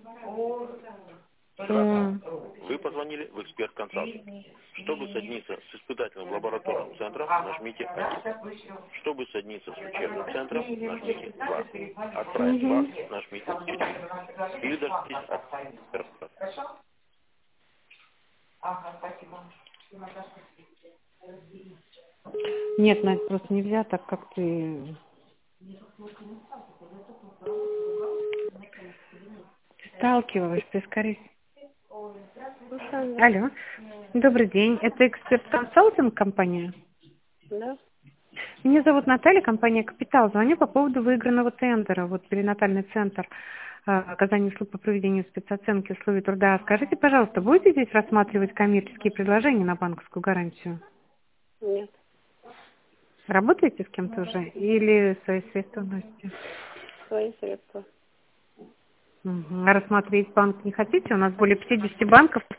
Вы позвонили в эксперт-консалт. Чтобы соединиться с испытательным лабораторным центром, нажмите 1. Чтобы соединиться с учебным центром, нажмите 2. Отправить факс, нажмите 4. Или дождитесь от эксперта. Нет, Надь, просто нельзя так, как ты сталкиваешься, скорее. Алло. Добрый день. Это эксперт-консалтинг компания? Да. Меня зовут Наталья, компания «Капитал». Звоню по поводу выигранного тендера. Вот перинатальный центр оказания услуг по проведению спецоценки условий труда. Скажите, пожалуйста, будете здесь рассматривать коммерческие предложения на банковскую гарантию? Нет. Работаете с кем-то уже? Или свои средства носите? Свои средства. А рассматривать банк не хотите? У нас более 50 банков